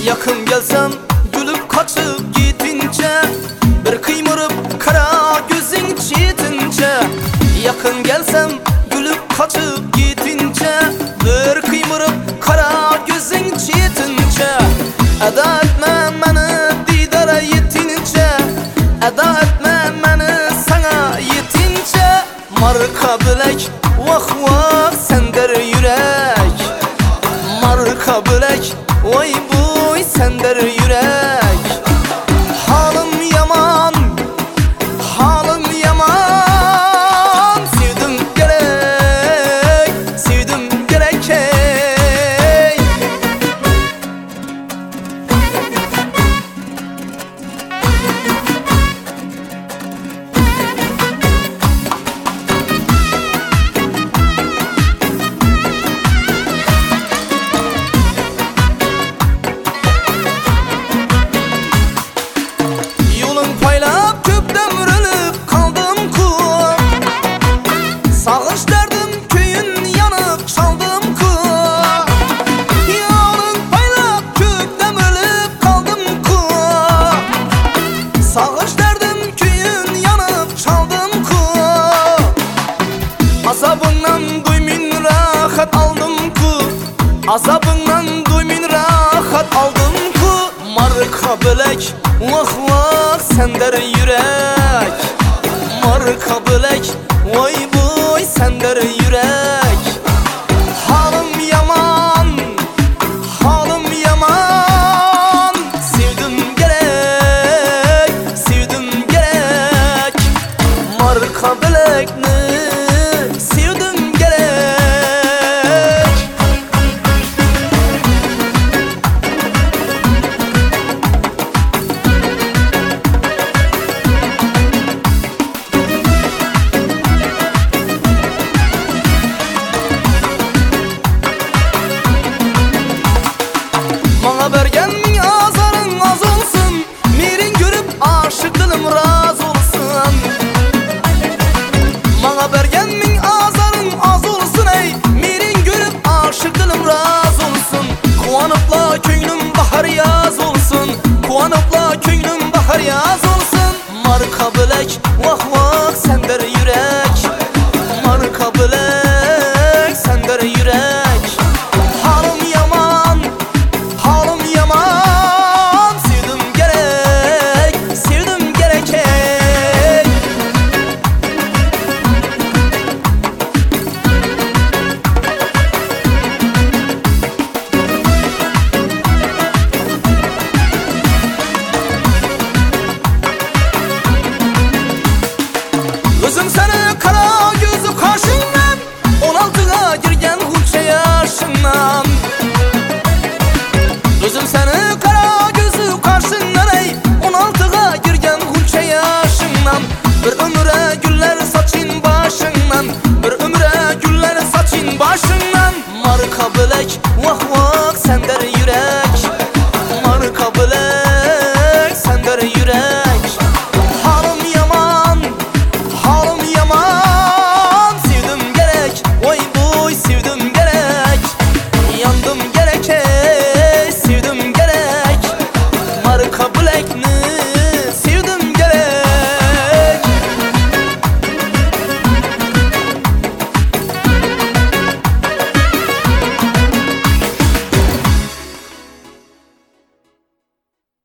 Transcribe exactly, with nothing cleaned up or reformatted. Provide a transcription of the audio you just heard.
Yakın gelsem gülüp kaçıp gidince, bir kıymırıp kara gözün çitince. Yakın gelsem gülüp kaçıp gidince, bir kıymırıp kara gözün çitince. Eda etme beni didara yetince, eda etme beni sana yetince. Marka bilek vah vah sender yürek, marka bilek vay buy sender yürek. Halim yaman, halim yaman, sevdim gerek, sevdim gerek hey. Yolun paylap köpten vurulup kaldım ku, sağış derdim köyün yanıp çaldım ku. Yolun paylap köpten vurulup kaldım ku, sağış derdim köyün yanıp çaldım ku. Azabından duymin rahat aldım ku, azabından duymin rahat aldım ku. Marka bilek vah vah sender yürek, marka bilek vay